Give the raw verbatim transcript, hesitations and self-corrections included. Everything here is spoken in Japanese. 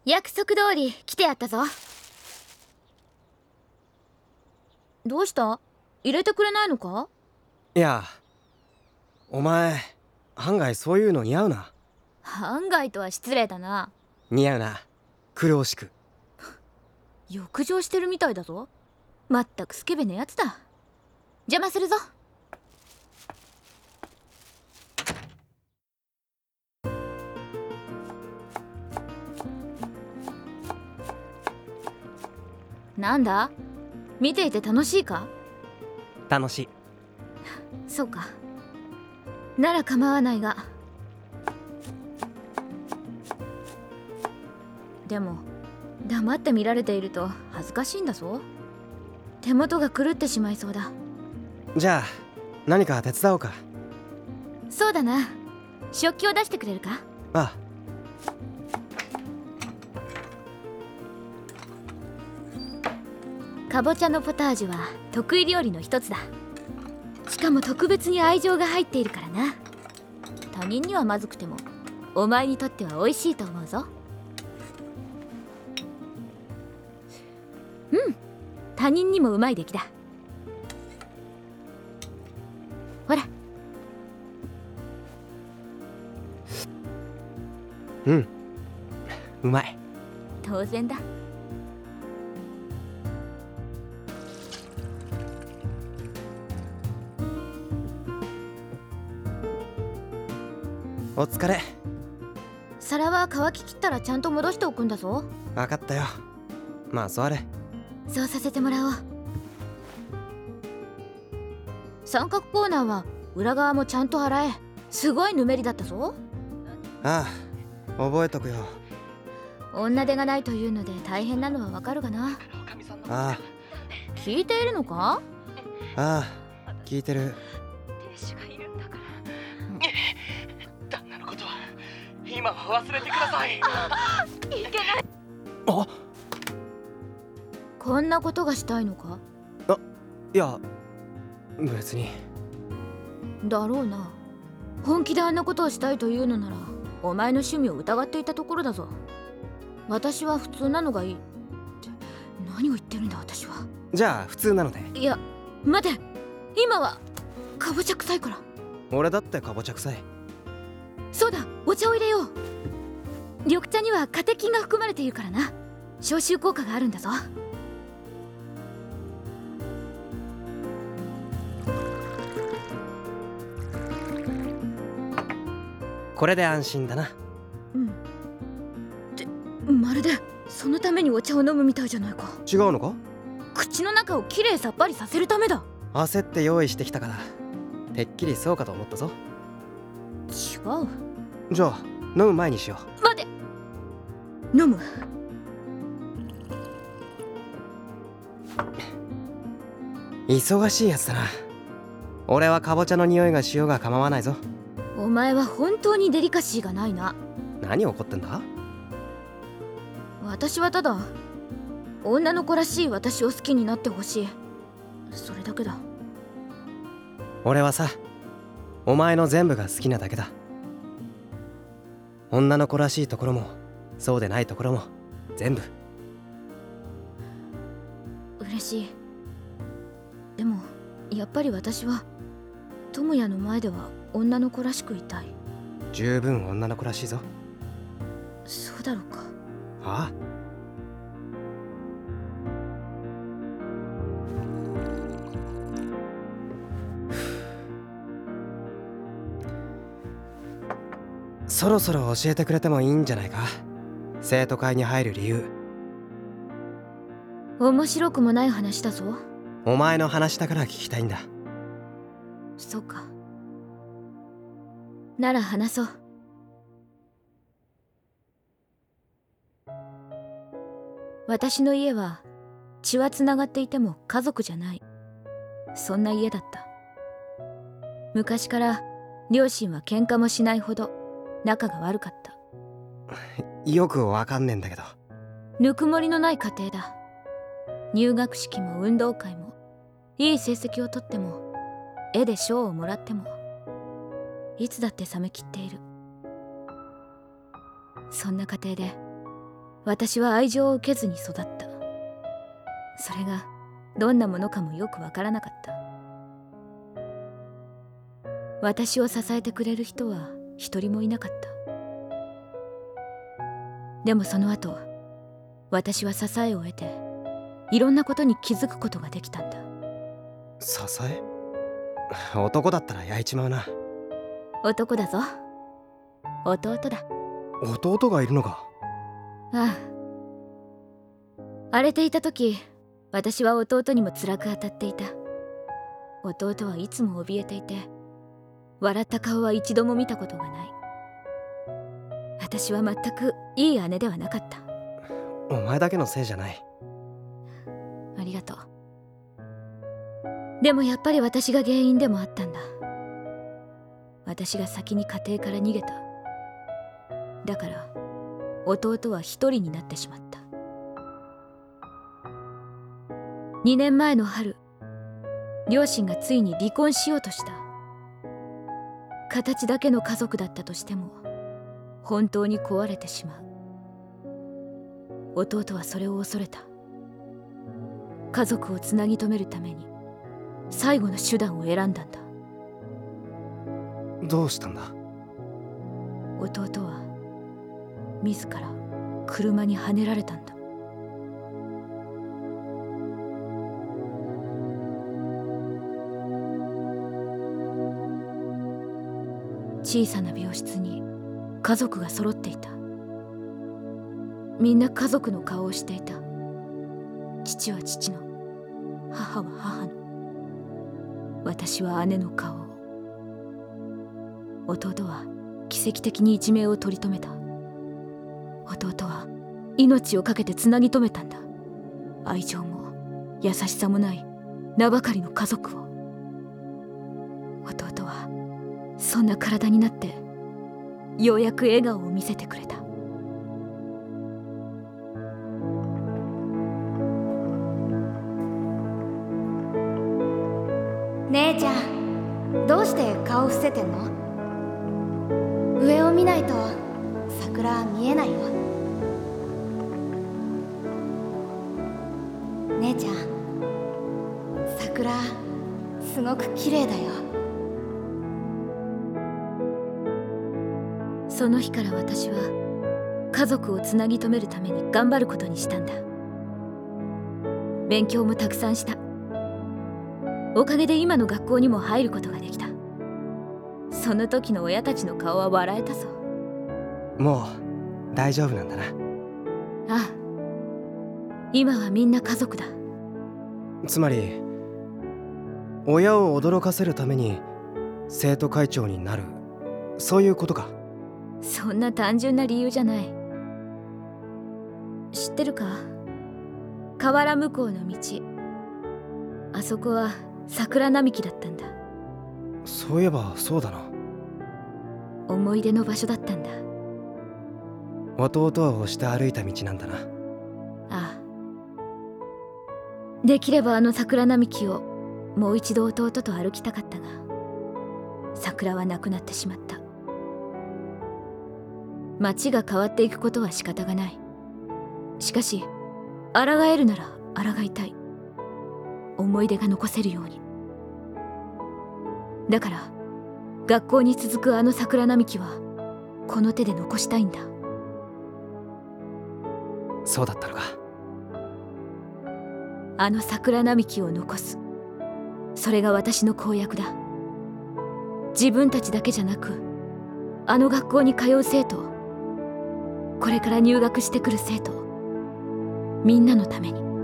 約束通り来てやったぞ。どうした？入れてくれないのか？ いや、お前案外そういうの似合うな。 案外とは失礼だな。 似合うな、苦労しく。 浴場してるみたいだぞ。まったくスケベなやつだ。邪魔するぞ。なんだ、見ていて楽しいか？ 楽しい。 そうか、なら構わないが。でも黙って見られていると恥ずかしいんだぞ。手元が狂ってしまいそうだ。 じゃあ何か手伝おうか。 そうだな、食器を出してくれるか？ ああ。 かぼちゃのポタージュは得意料理の一つだ。しかも特別に愛情が入っているからな。他人にはまずくてもお前にとっては美味しいと思うぞ。うん、他人にもうまい出来だ。ほら。 うん、うまい。 当然だ。 お疲れ。 皿は乾ききったらちゃんと戻しておくんだぞ。 分かったよ。まあ座れ。 そうさせてもらおう。三角コーナーは裏側もちゃんと洗え。すごいぬめりだったぞ。 ああ、覚えとくよ。 女手がないというので大変なのはわかるがな。 あ聞いているのか？ あ、ああ、聞いてる。 亭主がいるんだから、うん、旦那のことは今は忘れてください。いけない。 あ、 こんなことがしたいのか？ あ、いや別に。 だろうな。本気であんなことをしたいというのならお前の趣味を疑っていたところだぞ。私は普通なのがいいって何を言ってるんだ私は。 じゃあ普通なので。 いや待て、今はかぼちゃ臭いから。 俺だってかぼちゃ臭い。 そうだ、お茶を入れよう。緑茶にはカテキンが含まれているからな。消臭効果があるんだぞ。 これで安心だな。 うん。ってまるでそのためにお茶を飲むみたいじゃないか。 違うのか？ 口の中をきれいさっぱりさせるためだ。 焦って用意してきたからてっきりそうかと思ったぞ。 違う。 じゃあ飲む前にしよう。 待て、飲む。 忙しいやつだな。俺はかぼちゃの匂いがしようが構わないぞ。 お前は本当にデリカシーがないな。 何怒ってんだ？ 私はただ女の子らしい私を好きになってほしい、それだけだ。 俺はさ、お前の全部が好きなだけだ。女の子らしいところもそうでないところも全部。 嬉しい。でもやっぱり私は智也の前では女の子らしくいたい。 十分女の子らしいぞ。 そうだろうか。 ああ、そろそろ教えてくれてもいいんじゃないか。生徒会に入る理由。 面白くもない話だぞ。 お前の話だから聞きたいんだ。 そうか、なら話そう。私の家は血はつながっていても家族じゃない、そんな家だった。昔から両親は喧嘩もしないほど仲が悪かった。 よくわかんねえんだけど。 ぬくもりのない家庭だ。入学式も運動会もいい成績をとっても絵で賞をもらってもいつだって冷めきっている。そんな家庭で私は愛情を受けずに育った。それがどんなものかもよくわからなかった。私を支えてくれる人は一人もいなかった。でもその後、私は支えを得ていろんなことに気づくことができたんだ。 支え？男だったら焼いちまうな。 男だぞ。弟だ。 弟がいるのか？ ああ。荒れていた時、私は弟にも辛く当たっていた。弟はいつも怯えていて、笑った顔は一度も見たことがない。私は全くいい姉ではなかった。 お前だけのせいじゃない。 ありがとう。でもやっぱり私が原因でもあったんだ。私が先に家庭から逃げた。だから弟は一人になってしまった。にねんまえの春、両親がついに離婚しようとした。形だけの家族だったとしても本当に壊れてしまう。弟はそれを恐れた。家族をつなぎ止めるために最後の手段を選んだんだ。 どうしたんだ？ 弟は自ら車にはねられたんだ。小さな病室に家族が揃っていた。みんな家族の顔をしていた。父は父の、母は母の、私は姉の顔を。弟は奇跡的に一命を取り留めた。弟は命を懸けてつなぎ止めたんだ。愛情も優しさもない名ばかりの家族を。弟はそんな体になってようやく笑顔を見せてくれた。 姉ちゃん、どうして顔伏せてんの？上を見ないと桜見えないよ。姉ちゃん、桜すごく綺麗だよ。 その日から私は家族をつなぎ止めるために頑張ることにしたんだ。勉強もたくさんした。おかげで今の学校にも入ることができた。その時の親たちの顔は笑えたぞ。 もう大丈夫なんだな。 ああ、今はみんな家族だ。 つまり親を驚かせるために生徒会長になる、そういうことか？ そんな単純な理由じゃない。知ってるか？河原向こうの道、あそこは桜並木だったんだ。 そういえばそうだな。 思い出の場所だったんだ。 弟は押して歩いた道なんだな。 ああ。できればあの桜並木をもう一度弟と歩きたかったが、桜はなくなってしまった。街が変わっていくことは仕方がない。しかし抗えるなら抗いたい。思い出が残せるように。だから学校に続くあの桜並木はこの手で残したいんだ。 そうだったのか。 あの桜並木を残す、それが私の公約だ。自分たちだけじゃなく、あの学校に通う生徒、これから入学してくる生徒、みんなのために。